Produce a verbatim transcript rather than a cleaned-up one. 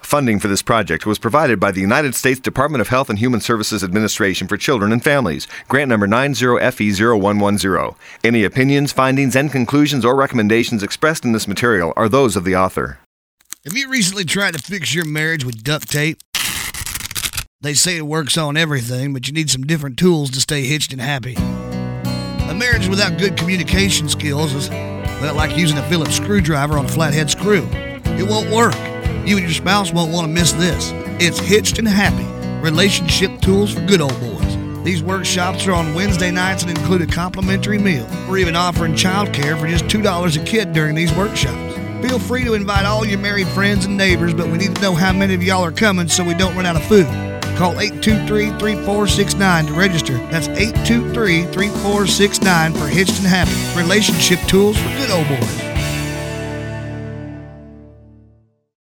Funding for this project was provided by the United States Department of Health and Human Services Administration for Children and Families, grant number nine zero F E zero one one zero. Any opinions, findings, and conclusions or recommendations expressed in this material are those of the author. Have you recently tried to fix your marriage with duct tape? They say it works on everything, but you need some different tools to stay hitched and happy. A marriage without good communication skills is, well, like using a Phillips screwdriver on a flathead screw. It won't work. You and your spouse won't want to miss this. It's Hitched and Happy, relationship tools for good old boys. These workshops are on Wednesday nights and include a complimentary meal. We're even offering childcare for just two dollars a kid during these workshops. Feel free to invite all your married friends and neighbors, but we need to know how many of y'all are coming so we don't run out of food. Call eight two three, three four six nine to register. That's eight two three, three four six nine for Hitched and Happy, relationship tools for good old boys.